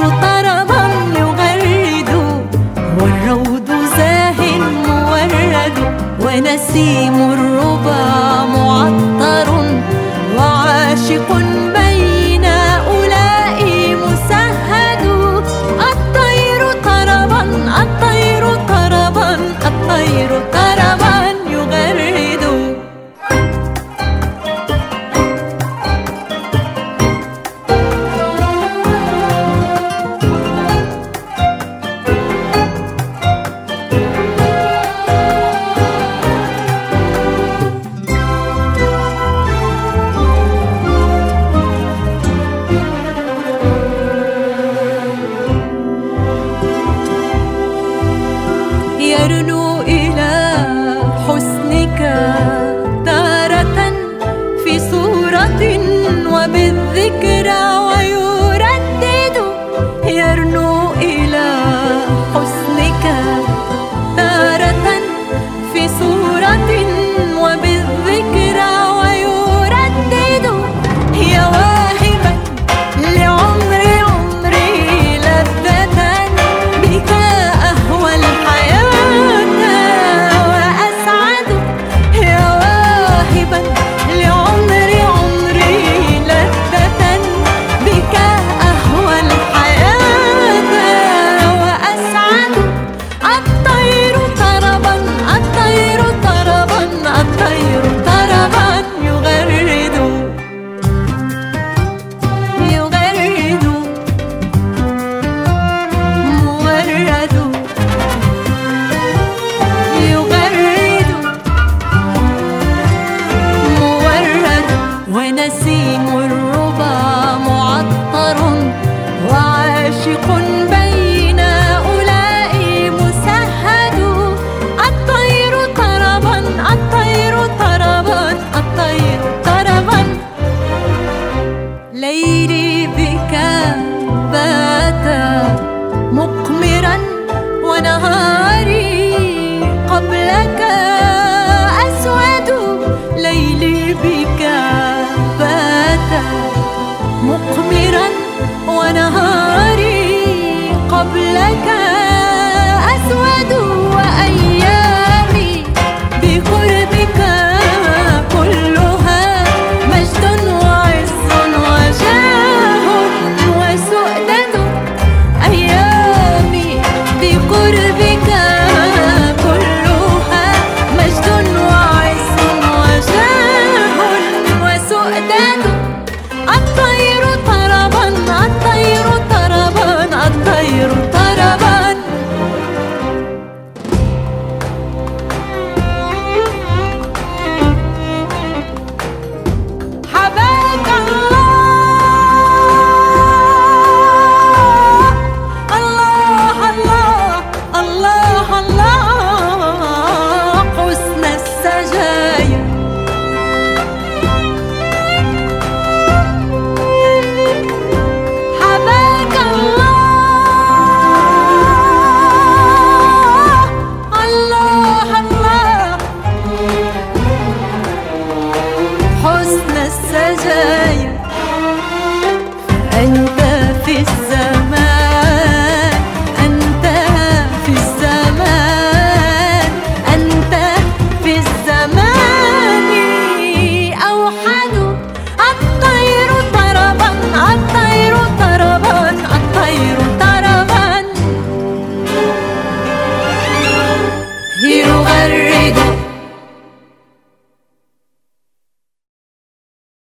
طربا يغرد، والروض زاه مورد، ونسيم الربا معطر، وعاشق بين أولئك مسهد. الطير طربا الطير طربا الطير طربا يغرد. يرنو إلى حسنك تارة في صورة وبالذكرى ويردد. يرنو إلى حسنك تارة في صورة وبالذكرى ويردد. يا واهبا لعمر عمري لذة، بك أهوى الحياة وأسعد. يا واهبا لعمر عمري لذة، بك أهوى الحياة وأسعد. الطير طربا الطير طربا الطير طربا يغرد يغرد مورد يغرد مورد، ونسيم الربا معطر، وعاشق بين أولئك مسهد. الطير طربا الطير طربا الطير طربا. ليلي بك بات مقمرا، ونهاري قبلك أسود. ليلي بك بات مقمرا، ونهاري قبلك أسود. وأيامي بقربك كلها مجد وعز وجاه وسؤدد. أيامي بقربك كلها مجد وعز وجاه وسؤدد. الطير طربا الطير طربا الطير طربا. حباك الله الله الله الله حسن السجايا. حباك الله الله الله حسن السجايا. أنت في الزمان أنت في الزمان أنت في الزمان أوحد. الطير طربا الطير طربا الطير طربا.